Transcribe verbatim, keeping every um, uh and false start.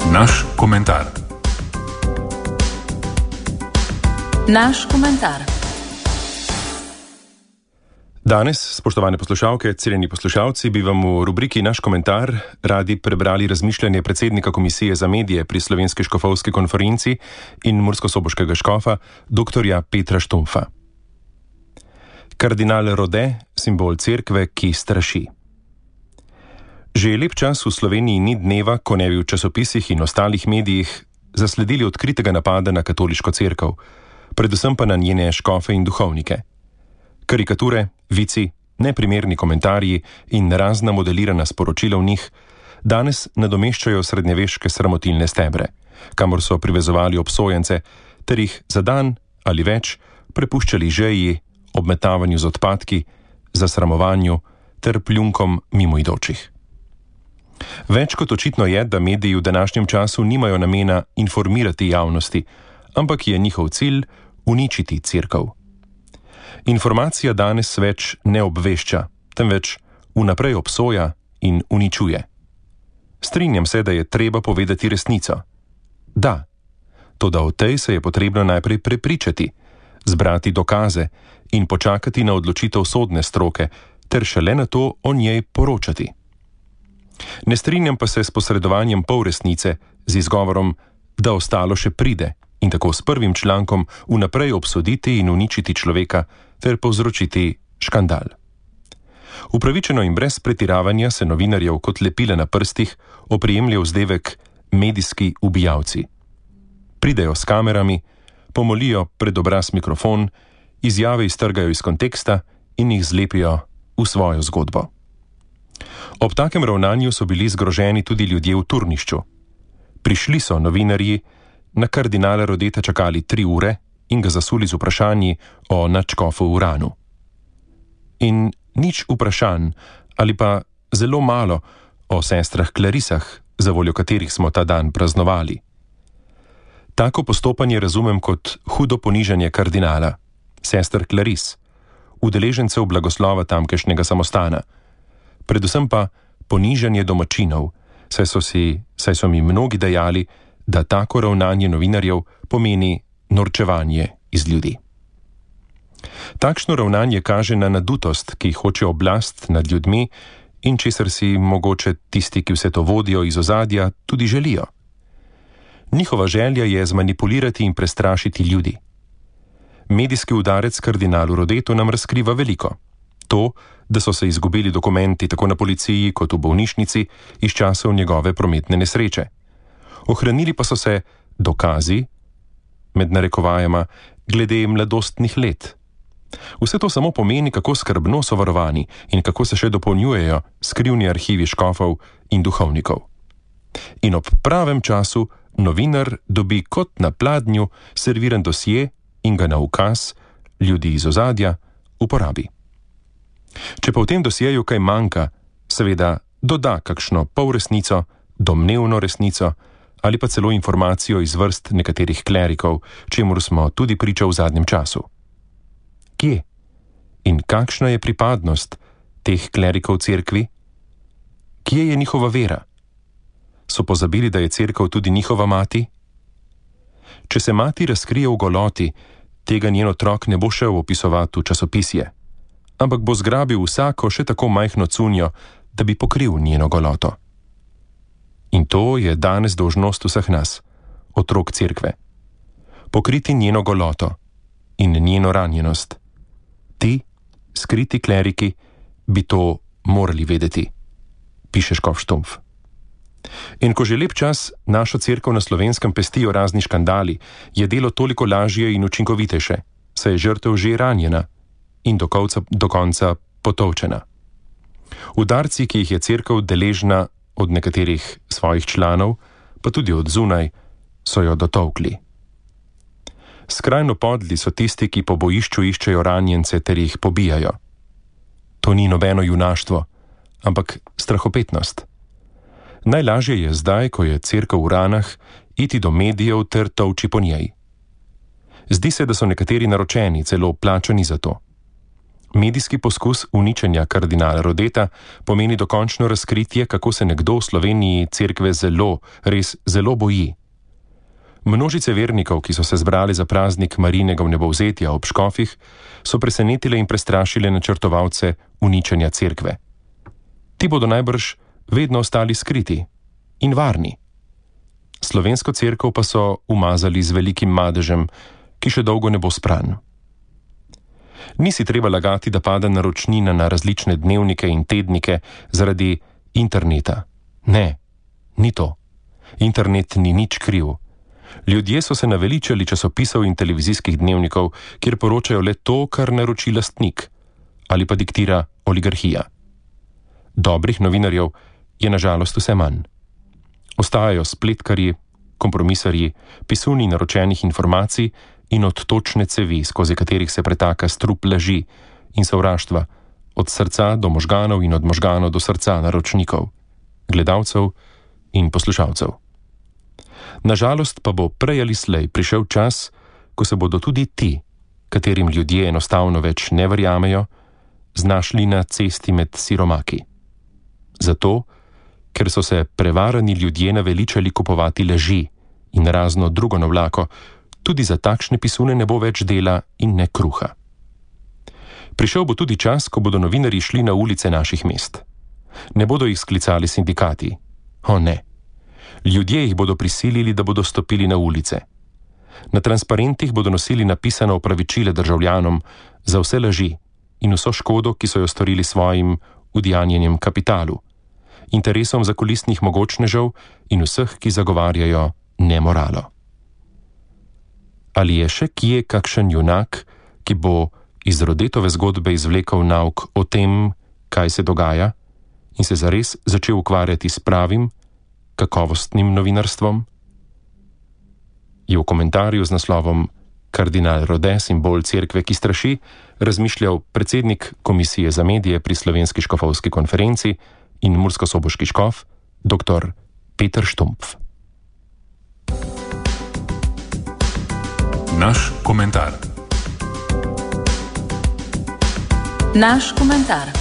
Naš komentar. Naš komentar. Danes, spoštovane poslušalke, cenjeni poslušalci, bi vam v rubriki Naš komentar radi prebrali razmišljanje predsednika Komisije za medije pri Slovenski škofovski konferenci in murskosoboškega škofa, doktorja Petra Štumpfa. Kardinal Rode, simbol cerkve, ki straši. Že lep čas v Sloveniji ni dneva, ko ne bi v časopisih in ostalih medijih zasledili odkritega napada na katoliško cerkev, predvsem pa na njene škofe in duhovnike. Karikature, vici, neprimerni komentarji in razna modelirana sporočila v njih danes nadomeščajo srednjeveške sramotilne stebre, kamor so privezovali obsojence ter jih za dan ali več prepuščali žeji, obmetavanju z odpadki, zasramovanju ter pljunkom mimoidočih. Več kot očitno je, da mediji v današnjem času nimajo namena informirati javnosti, ampak je njihov cilj uničiti cerkev. Informacija danes več ne obvešča, temveč vnaprej obsoja in uničuje. Strinjam se, da je treba povedati resnico. Da, toda o tej se je potrebno najprej prepričati, zbrati dokaze in počakati na odločitev sodne stroke, ter šele na to o njej poročati. Ne strinjam pa se s posredovanjem polresnice z izgovorom, da ostalo še pride, in tako s prvim člankom vnaprej obsoditi in uničiti človeka ter povzročiti škandal. Upravičeno in brez pretiravanja se novinarjev kot lepile na prstih oprijemlja vzdevek medijski ubijalci. Pridejo s kamerami, pomolijo pred obraz mikrofon, izjave iztrgajo iz konteksta in jih zlepijo v svojo zgodbo. Ob takem ravnanju so bili zgroženi tudi ljudje v Turnišču. Prišli so novinarji, na kardinala Rodeta čakali tri ure in ga zasuli z vprašanji o nadškofu Uranu. In nič vprašanj, ali pa zelo malo o sestrah Klarisah, za voljo katerih smo ta dan praznovali. Tako postopanje razumem kot hudo ponižanje kardinala, sester Klaris, udeležencev blagoslova tamkajšnjega samostana, predvsem pa ponižanje domačinov, saj so, si, saj so mi mnogi dejali, da tako ravnanje novinarjev pomeni norčevanje iz ljudi. Takšno ravnanje kaže na nadutost, ki hoče oblast nad ljudmi in česar si mogoče tisti, ki vse to vodijo iz ozadja, tudi želijo. Njihova želja je zmanipulirati in prestrašiti ljudi. Medijski udarec kardinalu Rodetu nam razkriva veliko. To, da so se izgubili dokumenti tako na policiji kot v bolnišnici iz časov njegove prometne nesreče. Ohranili pa so se dokazi, med narekovajema, glede mladostnih let. Vse to samo pomeni, kako skrbno so varovani in kako se še dopolnjujejo skrivni arhivi škofov in duhovnikov. In ob pravem času novinar dobi kot na pladnju serviran dosje in ga na ukaz ljudi iz ozadja uporabi. Če pa v tem dosjeju kaj manjka, seveda doda kakšno polresnico, domnevno resnico ali pa celo informacijo iz vrst nekaterih klerikov, čemur smo tudi priča v zadnjem času. Kje in kakšna je pripadnost teh klerikov cerkvi? Kje je njihova vera? So pozabili, da je cerkev tudi njihova mati? Če se mati razkrije v goloti, tega njen otrok ne bo šel opisovati v časopisje, ampak bo zgrabil vsako še tako majhno cunjo, da bi pokril njeno goloto. In to je danes dolžnost vseh nas, otrok cerkve. Pokriti njeno goloto in njeno ranjenost. Ti, skriti kleriki, bi to morali vedeti, piše škof Štumpf. In ko že lep čas našo cerkev na Slovenskem pestijo razni škandali, je delo toliko lažje in učinkovitejše, saj je žrtev že ranjena in do konca, do konca potolčena. Udarci, ki jih je cerkev deležna od nekaterih svojih članov, pa tudi od zunaj, so jo dotolkli. Skrajno podli so tisti, ki po bojišču iščejo ranjence ter jih pobijajo. To ni nobeno junaštvo, ampak strahopetnost. Najlažje je zdaj, ko je cerkev v ranah, iti do medijev ter tolči po njej. Zdi se, da so nekateri naročeni, celo plačani za to. Medijski poskus uničenja kardinala Rodeta pomeni dokončno razkritje, kako se nekdo v Sloveniji cerkve zelo, res zelo boji. Množice vernikov, ki so se zbrali za praznik Marijinega vnebovzetja ob Škofjih, so presenetile in prestrašile načrtovalce uničenja cerkve. Ti bodo najbrž vedno ostali skriti in varni. Slovensko cerkev pa so umazali z velikim madežem, ki še dolgo ne bo spran. Nisi treba lagati, da pada naročnina na različne dnevnike in tednike zaradi interneta. Ne, ni to. Internet ni nič kriv. Ljudje so se naveličali časopisov in televizijskih dnevnikov, kjer poročajo le to, kar naroči lastnik ali pa diktira oligarhija. Dobrih novinarjev je nažalost vse manj. Ostajajo spletkarji, kompromisarji, pisuni naročenih informacij in odtočne cevi, skozi katerih se pretaka strup laži in sovraštva, od srca do možganov in od možganov do srca naročnikov, gledalcev in poslušalcev. Nažalost pa bo prej ali slej prišel čas, ko se bodo tudi ti, katerim ljudje enostavno več ne verjamejo, znašli na cesti med siromaki. Zato, ker so se prevarani ljudje naveličali kupovati laži in razno drugo navlako, tudi za takšne pisune ne bo več dela in ne kruha. Prišel bo tudi čas, ko bodo novinarji šli na ulice naših mest. Ne bodo jih sklicali sindikati. O ne. Ljudje jih bodo prisilili, da bodo stopili na ulice. Na transparentih bodo nosili napisano opravičile državljanom za vse laži in vso škodo, ki so jo storili svojim udejanjenjem kapitalu, interesom zakulisnih mogočnežev in vseh, ki zagovarjajo nemoralo. Ali je še kje kakšen junak, ki bo iz Rodetove zgodbe izvlekel nauk o tem, kaj se dogaja, in se zares začel ukvarjati s pravim, kakovostnim novinarstvom? Je v komentarju z naslovom Kardinal Rode, simbol cerkve, ki straši, razmišljal predsednik Komisije za medije pri Slovenski škofovski konferenci in murskosoboški škof, dr. Peter Štumpf. Naš komentar. Naš komentar.